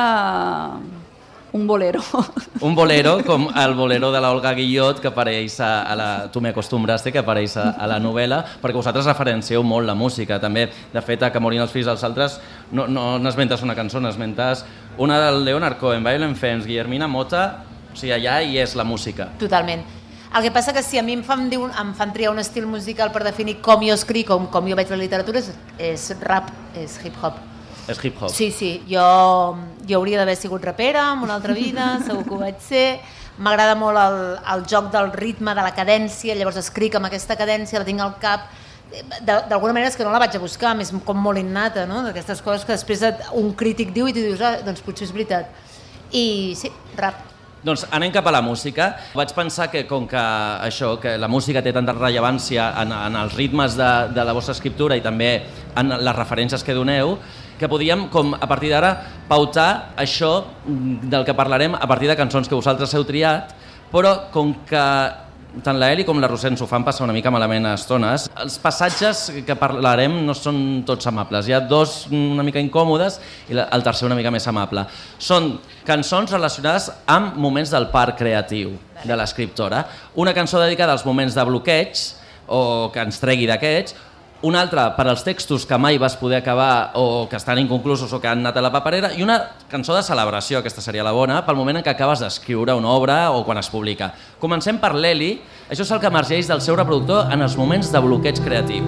un bolero. Un bolero, com el bolero de l'Olga Guillot, que apareix a, a la... Tu me acostumbraste, que apareix a, a la novel·la, perquè vosaltres referencieu molt la música, també. De fet, a Que morin els fills dels altres no, no n'esmentes una cançó, n'esmentes una del Leonard Cohen, Violent Femmes, Guillermina Motta, o sigui, allà hi és la música. Totalment. El que passa que si a mi em fan, dir, em fan triar un estil musical per definir com jo escric, com, com jo veig la literatura, és, és rap, és hip-hop. És hip-hop. Sí, sí. Jo, jo hauria d'haver sigut rapera en una altra vida, segur que ho vaig ser. M'agrada molt el, el joc del ritme, de la cadència, llavors escric amb aquesta cadència, la tinc al cap. D'alguna manera és que no la vaig a buscar, més com molt innata, no? D'aquestes coses que després un crític diu i tu dius, ah, doncs potser és veritat. I sí, rap. Doncs anem cap a la música. Vaig pensar que com que això, que la música té tanta rellevància en, en els ritmes de, de la vostra escriptura i també en les referències que doneu, que podíem, com a partir d'ara, pautar això del que parlarem a partir de cançons que vosaltres heu triat, però com que tant la Eli com la Roser ens ho fan passar una mica malament a estones, els passatges que parlarem no són tots amables. Hi ha dos una mica incòmodes i el tercer una mica més amable. Són cançons relacionades amb moments del parc creatiu de l'escriptora. Una cançó dedicada als moments de bloqueig o que ens tregui d'aquests, una altra per als textos que mai vas poder acabar o que estan inconclusos o que han anat a la paperera, i una cançó de celebració, aquesta seria la bona, pel moment en què acabes d'escriure una obra o quan es publica. Comencem per l'Eli. Això és el que emergeix del seu reproductor en els moments de bloqueig creatiu.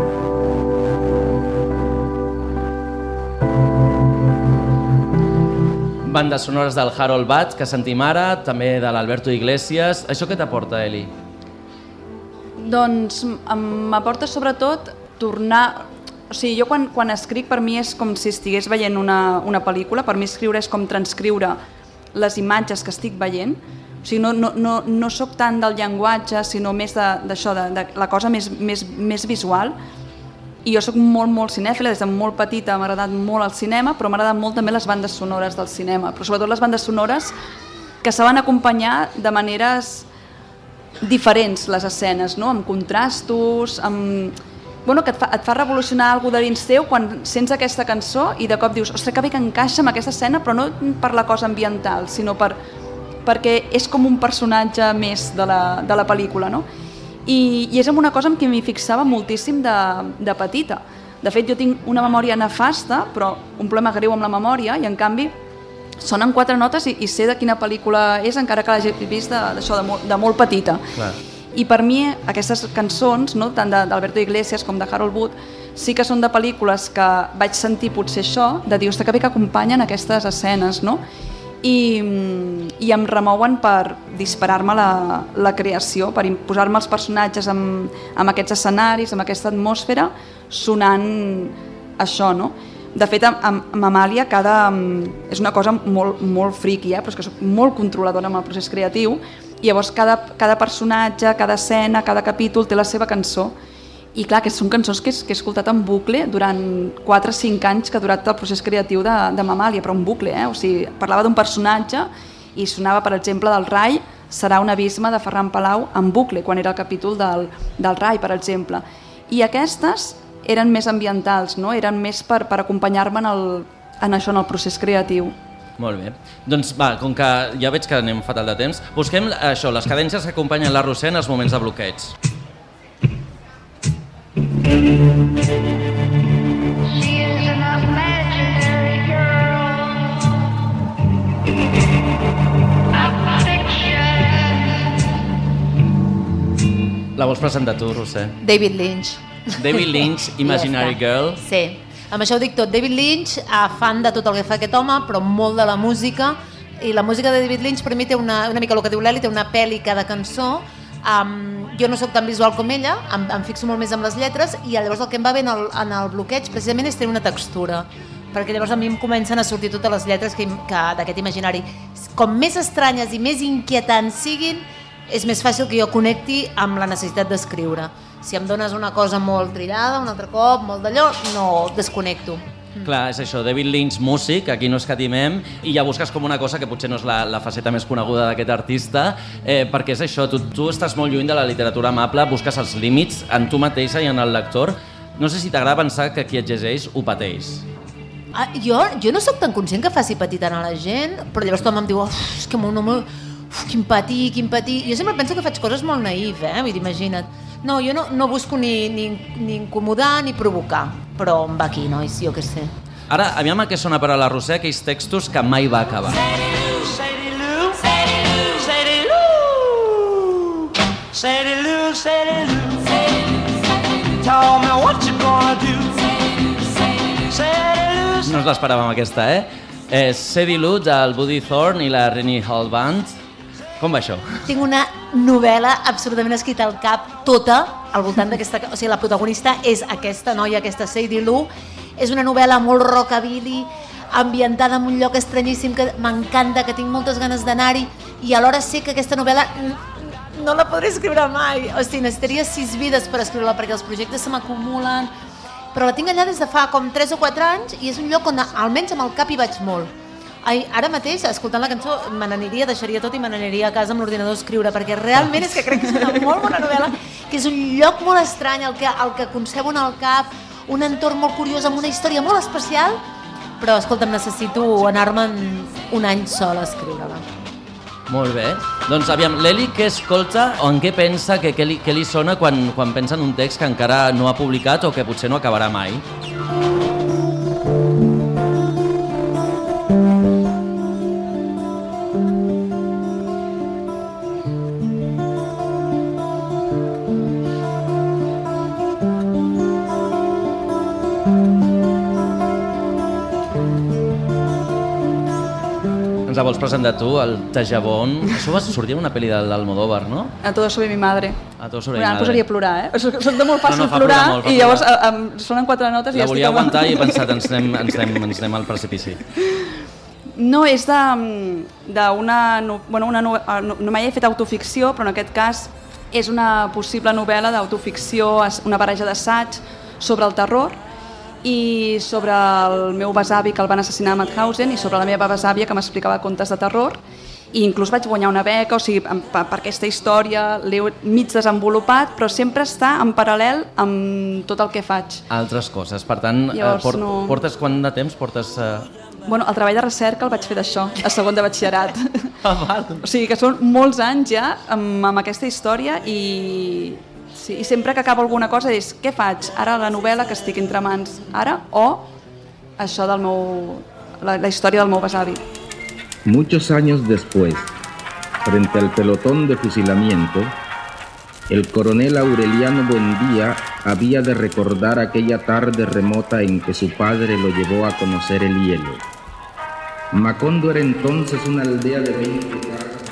Bandes sonores del Harold Bat, que sentim ara, també de l'Alberto Iglesias. Això què t'aporta, Eli? Doncs m'aporta sobretot tornar... O sigui, jo quan, quan escric per mi és com si estigués veient una, una pel·lícula, per mi escriure és com transcriure les imatges que estic veient, o sigui, no, no, no, no soc tant del llenguatge, sinó més d'això, de, de, de la cosa més, més, més visual, i jo soc molt, molt cinèfila, des de molt petita m'ha agradat molt el cinema, però m'ha agradat molt també les bandes sonores del cinema, però sobretot les bandes sonores que saben acompanyar de maneres diferents les escenes, no? Amb contrastos, amb... Bueno, que et fa, et fa revolucionar alguna cosa de dins teu quan sents aquesta cançó i de cop dius, ostres, que bé que encaixa amb aquesta escena, però no per la cosa ambiental, sinó per, perquè és com un personatge més de la, de la pel·lícula, no? I, i és una cosa en què m'hi fixava moltíssim de, de petita. De fet, jo tinc una memòria nefasta, però un problema greu amb la memòria, i en canvi sonen quatre notes i, i sé de quina pel·lícula és, encara que l'hagi vist de, de, de, molt, de molt petita. Clar. I per mi aquestes cançons, no, tant d'Alberto Iglesias com de Harold Wood, sí que són de pel·lícules que vaig sentir potser això, de dir, ostres, que bé que acompanyen aquestes escenes, no? I, i em remouen per disparar-me la, la creació, per posar-me els personatges amb, amb aquests escenaris, amb aquesta atmosfera, sonant això, no? De fet, amb, amb Amàlia cada, és una cosa molt, molt friqui, eh? Però és que soc molt controladora amb el procés creatiu, i llavors cada, cada personatge, cada escena, cada capítol té la seva cançó. I clar, que són cançons que, que he escoltat en bucle durant quatre o cinc anys que ha durat el procés creatiu de, de Mamàlia, però en bucle, eh? O sigui, parlava d'un personatge i sonava, per exemple, del Rai, Serà un abisme de Ferran Palau en bucle, quan era el capítol del, del Rai, per exemple. I aquestes eren més ambientals, no? Eren més per, per acompanyar-me en, el, en això, en el procés creatiu. Molt bé. Doncs va, com que ja veig que anem fatal de temps, busquem això, les cadències que acompanyen la Roser en els moments de bloqueig. La vols presentar tu, Roser? David Lynch. David Lynch, Imaginary ja Girl. Sí. Amb això ho dic tot. David Lynch, fan de tot el que fa aquest home, però molt de la música. I la música de David Lynch per mi té una, una mica el que diu l'Eli, té una pel·li cada cançó. Um, jo no sóc tan visual com ella, em, em fixo molt més amb les lletres, i llavors el que em va bé en el, en el bloqueig precisament és tenir una textura, perquè llavors a mi em comencen a sortir totes les lletres que, que d'aquest imaginari. Com més estranyes i més inquietants siguin, és més fàcil que jo connecti amb la necessitat d'escriure. Si em dones una cosa molt trillada, un altre cop, molt d'allò, no desconnecto. Clar, és això, David Lynch, músic, aquí no escatimem, i ja busques com una cosa que potser no és la, la faceta més coneguda d'aquest artista, eh, perquè és això, tu, tu estàs molt lluny de la literatura amable, busques els límits en tu mateixa i en el lector. No sé si t'agrada pensar que qui et llegeix ho pateix. Ah, jo, jo no sóc tan conscient que faci patir tant a la gent, però llavors tothom em diu, oh, és que molt, molt, uf, quin patir, quin patir. Jo sempre penso que faig coses molt naïf, eh? Vull dir, imagina't. No, jo no, no busco ni, ni, ni incomodar ni provocar, però em va aquí, nois, jo què sé. Ara, aviam a què sona per a la Roser aquells textos que mai va acabar. No ens l'esperàvem aquesta, eh? eh Sadie Lou, del Buddy Thorn i la Rennie Hall Band. Com va això? Tinc una novel·la absolutament escrita al cap, tota, al voltant d'aquesta... O sigui, la protagonista és aquesta noia, aquesta Sadie Lou. És una novel·la molt rockabilly, ambientada en un lloc estranyíssim que m'encanta, que tinc moltes ganes d'anar-hi, i alhora sé que aquesta novel·la no la podré escriure mai. O sigui, necessitaria sis vides per escriure-la, perquè els projectes se m'acumulen. Però la tinc allà des de fa com tres o quatre anys, i és un lloc on, almenys amb el cap, hi vaig molt. Ai, ara mateix, escoltant la cançó, me n'aniria, deixaria tot i me n'aniria a casa amb l'ordinador a escriure, perquè realment és que crec que és una molt bona novel·la, que és un lloc molt estrany, el que, el que concebo en el cap, un entorn molt curiós, amb una història molt especial, però, escolta'm, necessito anar-me'n un any sol a escriure-la. Molt bé. Doncs, aviam, l'Eli què escolta o en què pensa, que, què, li, què li sona quan, quan pensa en un text que encara no ha publicat o que potser no acabarà mai? Ens vols presentar tu, el Tajabón? Això va sortir en una pel·li de l'Almodóvar, no? A todo sobre mi madre. A todo sobre mi Em madre. posaria a plorar, eh? Soc de molt fàcil No, no, fa plorar, plorar molt, fa i llavors plorar. em, sonen quatre notes i La ja estic... volia amb- aguantar i he pensat, ens anem, ens anem, ens anem al precipici. No, és de- d'una... no- Bueno, una no, no mai he fet autoficció, però en aquest cas és una possible novel·la d'autoficció, una barreja d'assaig sobre el terror i sobre el meu besavi que el van assassinar a Mauthausen i sobre la meva besàvia que m'explicava contes de terror. I inclús vaig guanyar una beca, o sigui, per, per aquesta història l'he mig desenvolupat, però sempre està en paral·lel amb tot el que faig. Altres coses. Per tant, eh, Llavors, port, no- portes quant de temps? Portes... Eh... Bueno, el treball de recerca el vaig fer d'això, a segon de batxillerat. Ah, val. O sigui que són molts anys ja amb, amb aquesta història i, sí, i sempre que acabo alguna cosa és què faig? Ara la novel·la que estic entre mans ara o això del meu, la, la història del meu besavi. Muchos años después, frente al pelotón de fusilamiento, el coronel Aureliano Buendía había de recordar aquella tarde remota en que su padre lo llevó a conocer el hielo. Macondo era entonces una aldea de veinte casas.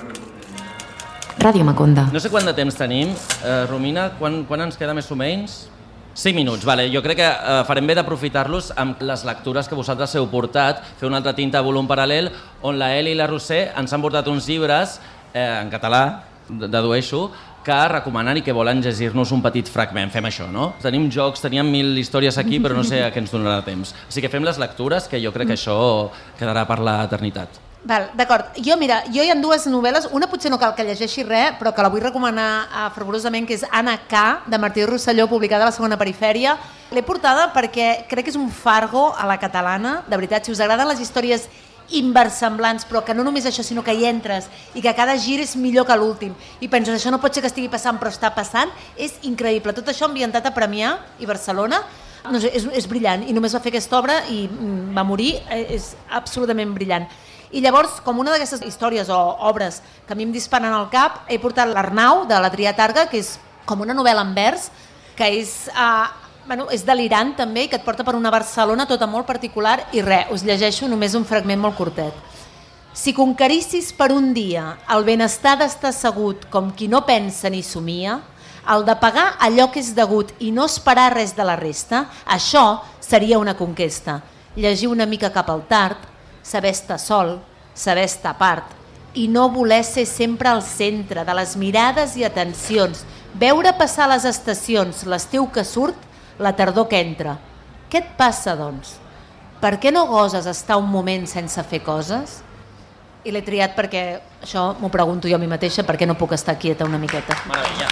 Ràdio Maconda. No sé quant de temps tenim. Eh, Romina, quan, quan ens queda més o menys? cinc minuts, vale. Jo crec que eh, farem bé d'aprofitar-los amb les lectures que vosaltres heu portat, fer una altra tinta a volum paral·lel, on la Eli i la Roser ens han portat uns llibres eh, en català, dedueixo, que recomanen i que volen llegir-nos un petit fragment. Fem això, no? Tenim jocs, teníem mil històries aquí, però no sé a què ens donarà temps. Així que fem les lectures, que jo crec que això quedarà per l'eternitat. Val, d'acord. Jo, mira, jo hi ha dues novel·les, una potser no cal que llegeixi res, però que la vull recomanar uh, fervorosament, que és Anna K, de Martí Rosselló, publicada a la segona perifèria. L'he portada perquè crec que és un fargo a la catalana, de veritat, si us agraden les històries inversemblants, però que no només això, sinó que hi entres i que cada gir és millor que l'últim. I penses, això no pot ser que estigui passant, però està passant. És increïble. Tot això ambientat a Premià i Barcelona. No sé, és, és brillant. I només va fer aquesta obra i mm, va morir. És absolutament brillant. I llavors, com una d'aquestes històries o obres que a mi em disparen al cap, he portat l'Arnau, de l'Adrià Targa, que és com una novel·la en vers, que és, uh, bueno, és delirant també, i que et porta per una Barcelona tota molt particular, i res, us llegeixo només un fragment molt curtet. Si conquerissis per un dia el benestar d'estar assegut com qui no pensa ni somia, el de pagar allò que és degut i no esperar res de la resta, això seria una conquesta. Llegir una mica cap al tard, saber estar sol, saber estar a part i no voler ser sempre al centre de les mirades i atencions, veure passar les estacions, l'estiu que surt, la tardor que entra. Què et passa, doncs? Per què no goses estar un moment sense fer coses? I l'he triat perquè, això m'ho pregunto jo a mi mateixa, per què no puc estar quieta una miqueta. Meravella.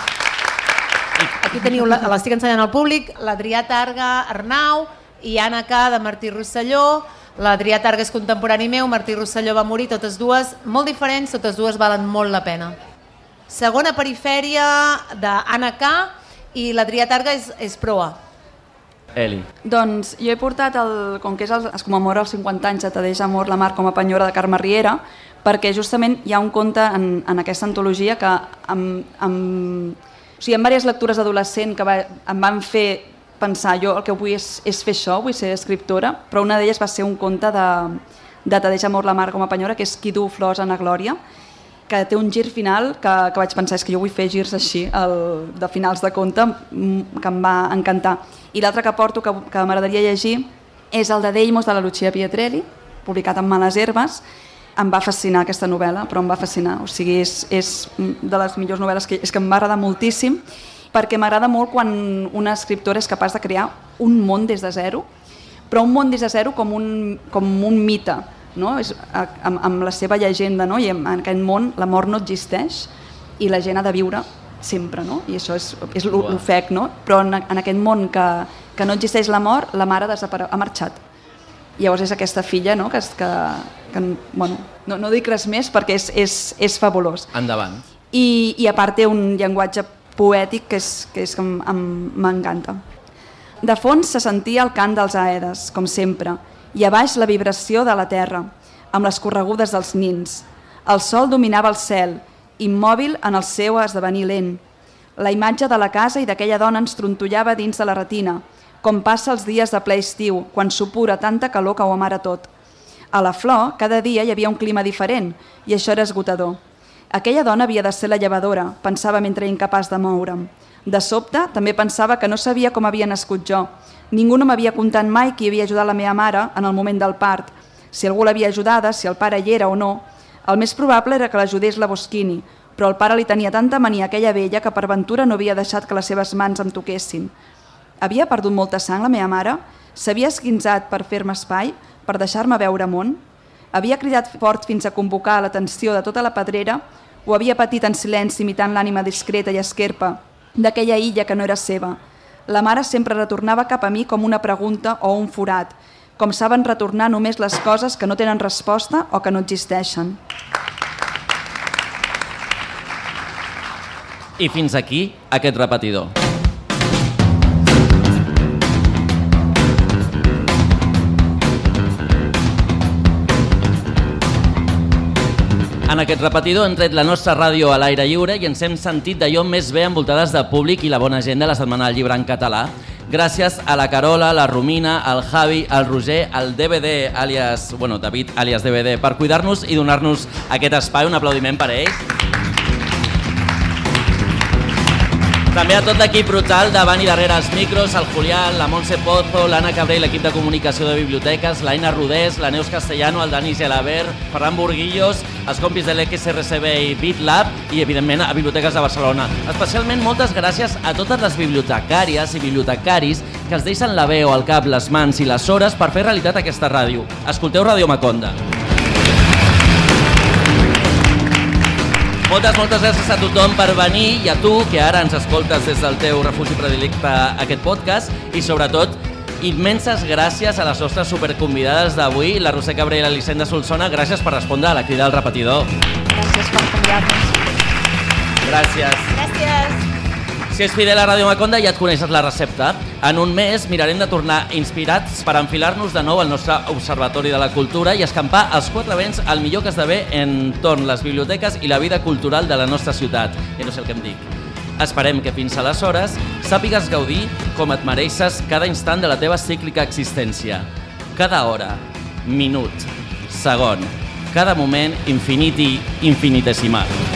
Aquí teniu, l'estic ensenyant al públic, l'Adrià Targa, Arnau, i Anna K, de Martí Rosselló. L'Adrià Targa és contemporani meu, Martí Rosselló va morir, totes dues molt diferents, totes dues valen molt la pena. Segona perifèria d'Anna K i l'Adrià Targa és, és proa. Eli. Doncs jo he portat, el, com que és el, es commemora els cinquanta anys de Tadeix Amor, la mar com a penyora de Carme Riera, perquè justament hi ha un conte en, en aquesta antologia que amb, amb, o sigui, en diverses lectures adolescent que va, em van fer pensar, jo el que vull és, és fer això, vull ser escriptora, però una d'elles va ser un conte de, de Tadeix Amor, la mar com a penyora, que és Qui du flors a na glòria, que té un gir final que, que vaig pensar, és que jo vull fer girs així, el, de finals de conte, que em va encantar. I l'altre que porto, que, que m'agradaria llegir, és el de Deimos, de la Lucia Pietrelli, publicat en Males herbes. Em va fascinar aquesta novel·la, però em va fascinar, o sigui, és, és de les millors novel·les que, és que em va agradar moltíssim, perquè m'agrada molt quan una escriptora és capaç de crear un món des de zero, però un món des de zero com un, com un mite, no? És, amb, amb la seva llegenda, no? I en, en aquest món la mort no existeix i la gent ha de viure sempre, no? I això és, és l'ofec, no? Però en, en aquest món que, que no existeix la mort, la mare desapare... ha marxat. Llavors és aquesta filla, no? que, que, que bueno, no, no dic res més perquè és, és, és fabulós. Endavant. I, i a part té un llenguatge poètic que, és, que, és que m'encanta. De fons se sentia el cant dels aedes, com sempre, i a baix la vibració de la terra, amb les corregudes dels nins. El sol dominava el cel, immòbil en el seu esdevenir lent. La imatge de la casa i d'aquella dona ens trontollava dins de la retina, com passa els dies de ple estiu, quan supura tanta calor que ho amara tot. A la flor, cada dia hi havia un clima diferent, i això era esgotador. Aquella dona havia de ser la llevadora, pensava mentre incapaç de moure'm. De sobte, també pensava que no sabia com havia nascut jo. Ningú no m'havia contat mai qui havia ajudat la meva mare en el moment del part, si algú l'havia ajudada, si el pare hi era o no. El més probable era que l'ajudés la Boschini, però el pare li tenia tanta mania a aquella vella que per ventura no havia deixat que les seves mans em toquessin. Havia perdut molta sang la meva mare? S'havia esquinçat per fer-me espai, per deixar-me veure món? Havia cridat fort fins a convocar l'atenció de tota la pedrera o havia patit en silenci imitant l'ànima discreta i esquerpa d'aquella illa que no era seva? La mare sempre retornava cap a mi com una pregunta o un forat, com saben retornar només les coses que no tenen resposta o que no existeixen. I fins aquí aquest repetidor. En aquest repetidor hem tret la nostra ràdio a l'aire lliure i ens hem sentit d'allò més bé envoltades de públic i la bona gent de la Setmana del Llibre en català. Gràcies a la Carola, la Romina, al Javi, al Roger, al D V D, àlies, bueno, David, àlies D V D, per cuidar-nos i donar-nos aquest espai. Un aplaudiment per a ells. També a tot l'equip brutal davant i darrere els micros, el Julián, la Montse Pozo, l'Anna Cabré i l'equip de comunicació de biblioteques, l'Aina Rodés, la Neus Castellano, el Dani Gelabert, Ferran Burguillos, els compis de l'X R C B i BitLab i, evidentment, a Biblioteques de Barcelona. Especialment moltes gràcies a totes les bibliotecàries i bibliotecaris que es deixen la veu, el cap, les mans i les hores per fer realitat aquesta ràdio. Escolteu Ràdio Maconda. Moltes, moltes gràcies a tothom per venir i a tu, que ara ens escoltes des del teu refugi predilecte aquest podcast, i sobretot immenses gràcies a les nostres superconvidades d'avui, la Roser Cabré i l'Elisenda Solsona. Gràcies per respondre a la crida del repetidor. Gràcies per convidar-nos. Gràcies. Gràcies. Si ets fidel a Ràdio Maconda ja et coneixes la recepta. En un mes mirarem de tornar inspirats per enfilar-nos de nou al nostre Observatori de la Cultura i escampar els quatre vents al millor que esdevé entorn les biblioteques i la vida cultural de la nostra ciutat. Ja no sé el que em dic. Esperem que fins aleshores sàpigues gaudir com et mereixes cada instant de la teva cíclica existència. Cada hora, minut, segon, cada moment infinit i infinitesimal.